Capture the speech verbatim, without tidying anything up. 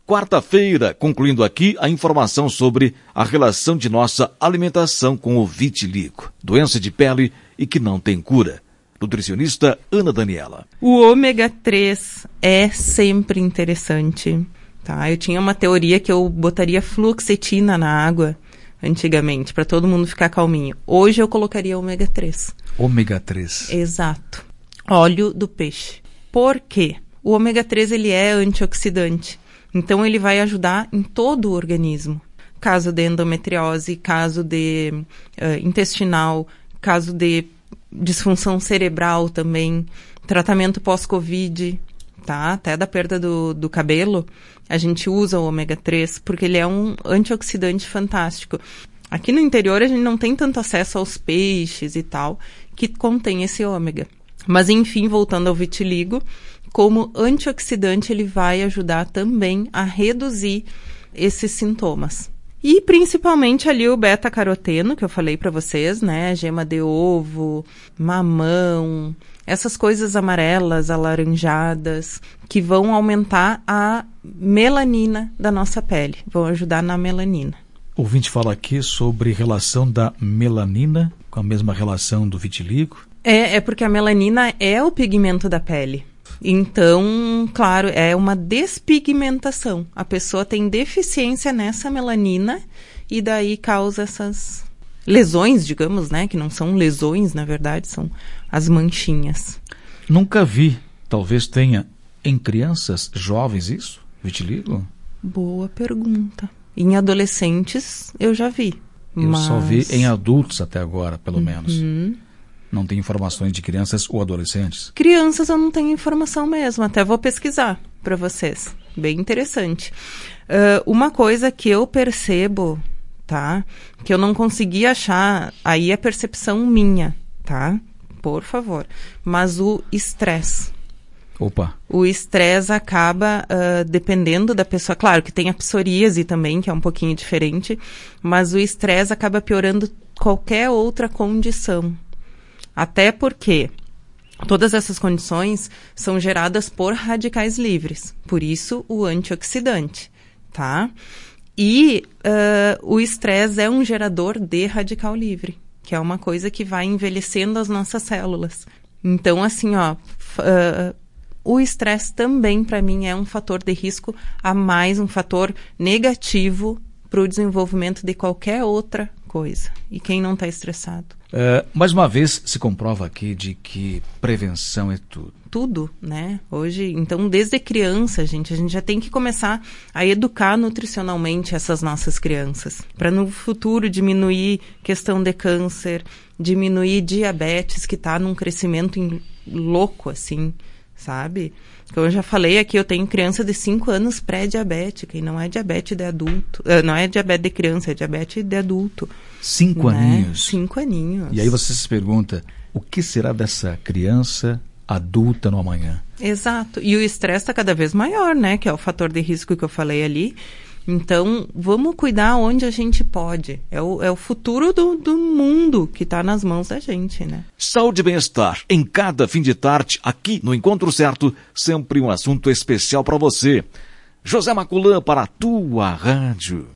quarta-feira, concluindo aqui a informação sobre a relação de nossa alimentação com o vitiligo, doença de pele e que não tem cura. Nutricionista Ana Daniela. O ômega três é sempre interessante, tá? Eu tinha uma teoria que eu botaria fluoxetina na água antigamente, para todo mundo ficar calminho. Hoje eu colocaria ômega três. Ômega três. Exato. Óleo do peixe. Por quê? O ômega três ele é antioxidante. Então ele vai ajudar em todo o organismo. Caso de endometriose, caso de uh, intestinal, caso de disfunção cerebral também, tratamento pós-Covid, tá? Até da perda do, do cabelo, a gente usa o ômega três porque ele é um antioxidante fantástico. Aqui no interior a gente não tem tanto acesso aos peixes e tal, que contém esse ômega. Mas enfim, voltando ao vitiligo, como antioxidante ele vai ajudar também a reduzir esses sintomas. E principalmente ali o beta-caroteno, que eu falei para vocês, né? Gema de ovo, mamão, essas coisas amarelas, alaranjadas, que vão aumentar a melanina da nossa pele, vão ajudar na melanina. O ouvinte fala aqui sobre relação da melanina com a mesma relação do vitiligo. É, é porque a melanina é o pigmento da pele. Então, claro, é uma despigmentação. A pessoa tem deficiência nessa melanina e daí causa essas lesões, digamos, né? Que não são lesões, na verdade, são as manchinhas. Nunca vi. Talvez tenha em crianças jovens isso? Vitiligo? Boa pergunta. Em adolescentes, eu já vi. Eu mas... só vi em adultos até agora, pelo uhum. menos. Não tem informações de crianças ou adolescentes? Crianças eu não tenho informação mesmo, até vou pesquisar para vocês. Bem interessante. Uh, uma coisa que eu percebo, tá? Que eu não consegui achar, aí é percepção minha, tá? Por favor. Mas o estresse. Opa. O estresse acaba, uh, dependendo da pessoa, claro que tem a psoríase também, que é um pouquinho diferente, mas o estresse acaba piorando qualquer outra condição. Até porque todas essas condições são geradas por radicais livres. Por isso, o antioxidante, tá? E uh, o estresse é um gerador de radical livre, que é uma coisa que vai envelhecendo as nossas células. Então, assim, ó, uh, o estresse também, para mim, é um fator de risco a mais, um fator negativo para o desenvolvimento de qualquer outra coisa. E quem não está estressado? É, mais uma vez se comprova aqui de que prevenção é tudo. Tudo, né? Hoje, então, desde criança, gente, a gente já tem que começar a educar nutricionalmente essas nossas crianças, para no futuro diminuir questão de câncer, diminuir diabetes, que está num crescimento em, louco, assim, sabe? Como eu já falei aqui, eu tenho criança de cinco anos pré-diabética, e não é diabetes de adulto, não é diabetes de criança, é diabetes de adulto. Cinco né? aninhos. Cinco aninhos. E aí você se pergunta, o que será dessa criança adulta no amanhã? Exato. E o estresse está cada vez maior, né? Que é o fator de risco que eu falei ali. Então, vamos cuidar onde a gente pode. É o, é o futuro do, do mundo que está nas mãos da gente, né? Saúde e bem-estar. Em cada fim de tarde, aqui no Encontro Certo, sempre um assunto especial para você. José Maculã para a tua rádio.